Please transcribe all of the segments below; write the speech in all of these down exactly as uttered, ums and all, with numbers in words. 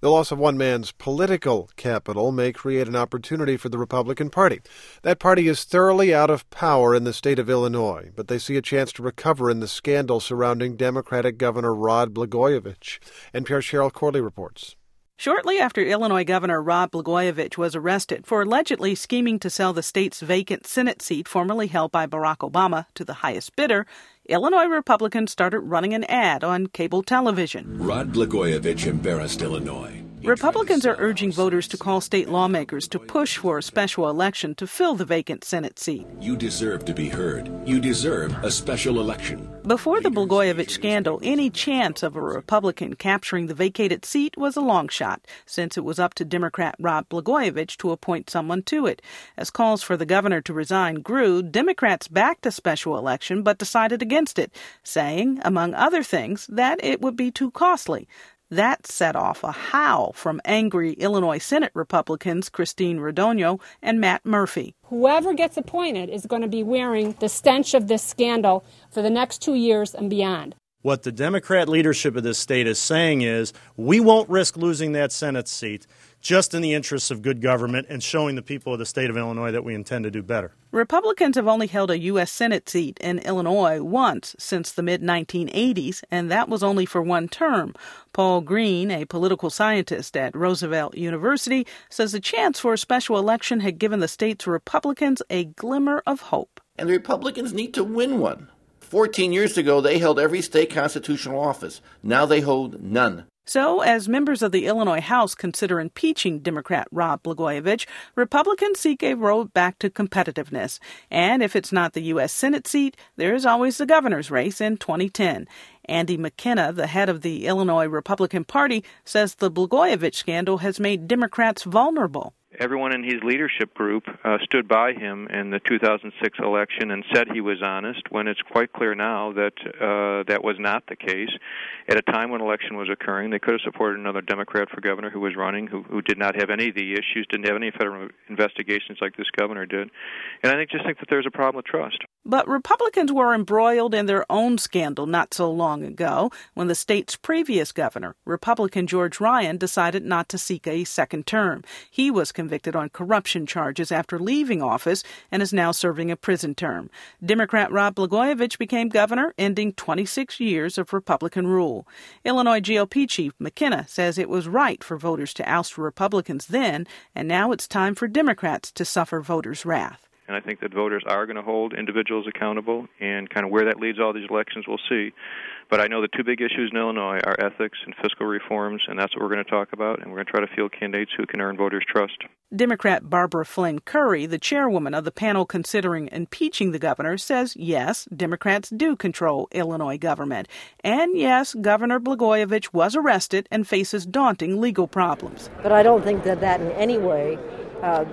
The loss of one man's political capital may create an opportunity for the Republican Party. That party is thoroughly out of power in the state of Illinois, but they see a chance to recover in the scandal surrounding Democratic Governor Rod Blagojevich. N P R's Cheryl Corley reports. Shortly after Illinois Governor Rod Blagojevich was arrested for allegedly scheming to sell the state's vacant Senate seat formerly held by Barack Obama to the highest bidder, Illinois Republicans started running an ad on cable television. Rod Blagojevich embarrassed Illinois. Republicans are urging voters to call state lawmakers to push for a special election to fill the vacant Senate seat. You deserve to be heard. You deserve a special election. Before the Blagojevich scandal, any chance of a Republican capturing the vacated seat was a long shot, since it was up to Democrat Rod Blagojevich to appoint someone to it. As calls for the governor to resign grew, Democrats backed a special election but decided against it, saying, among other things, that it would be too costly. That set off a howl from angry Illinois Senate Republicans Christine Radogno and Matt Murphy. Whoever gets appointed is going to be wearing the stench of this scandal for the next two years and beyond. What the Democrat leadership of this state is saying is we won't risk losing that Senate seat just in the interests of good government and showing the people of the state of Illinois that we intend to do better. Republicans have only held a U S Senate seat in Illinois once since the mid nineteen eighties, and that was only for one term. Paul Green, a political scientist at Roosevelt University, says the chance for a special election had given the state's Republicans a glimmer of hope. And the Republicans need to win one. Fourteen years ago, they held every state constitutional office. Now they hold none. So, as members of the Illinois House consider impeaching Democrat Rod Blagojevich, Republicans seek a road back to competitiveness. And if it's not the U S Senate seat, there is always the governor's race in twenty ten. Andy McKenna, the head of the Illinois Republican Party, says the Blagojevich scandal has made Democrats vulnerable. Everyone in his leadership group uh, stood by him in the two thousand six election and said he was honest, when it's quite clear now that uh, that was not the case. At a time when election was occurring, they could have supported another Democrat for governor who was running, who, who did not have any of the issues, didn't have any federal investigations like this governor did. And I think just think that there's a problem with trust. But Republicans were embroiled in their own scandal not so long ago when the state's previous governor, Republican George Ryan, decided not to seek a second term. He was convicted on corruption charges after leaving office and is now serving a prison term. Democrat Rod Blagojevich became governor, ending twenty-six years of Republican rule. Illinois G O P Chief McKenna says it was right for voters to oust Republicans then, and now it's time for Democrats to suffer voters' wrath. And I think that voters are going to hold individuals accountable, and kind of where that leads all these elections, we'll see. But I know the two big issues in Illinois are ethics and fiscal reforms, and that's what we're going to talk about, and we're going to try to field candidates who can earn voters' trust. Democrat Barbara Flynn Curry, the chairwoman of the panel considering impeaching the governor, says yes, Democrats do control Illinois government. And yes, Governor Blagojevich was arrested and faces daunting legal problems. But I don't think that that in any way uh,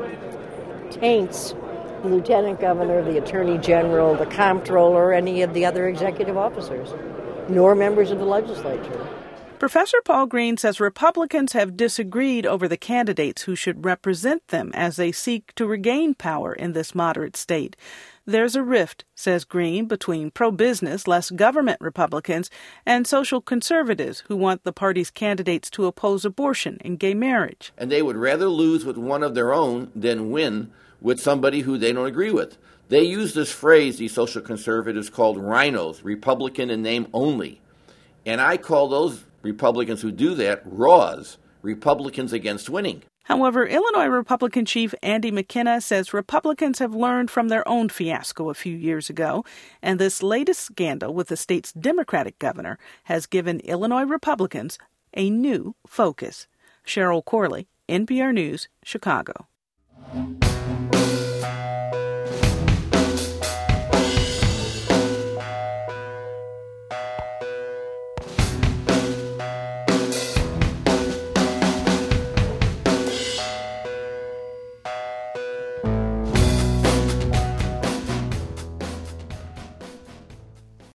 taints the lieutenant governor, the attorney general, the comptroller, any of the other executive officers, nor members of the legislature. Professor Paul Green says Republicans have disagreed over the candidates who should represent them as they seek to regain power in this moderate state. There's a rift, says Green, between pro-business, less government Republicans and social conservatives who want the party's candidates to oppose abortion and gay marriage. And they would rather lose with one of their own than win with somebody who they don't agree with. They use this phrase, these social conservatives, called rhinos, Republican in name only. And I call those Republicans who do that raws, Republicans against winning. However, Illinois Republican Chief Andy McKenna says Republicans have learned from their own fiasco a few years ago, and this latest scandal with the state's Democratic governor has given Illinois Republicans a new focus. Cheryl Corley, N P R News, Chicago.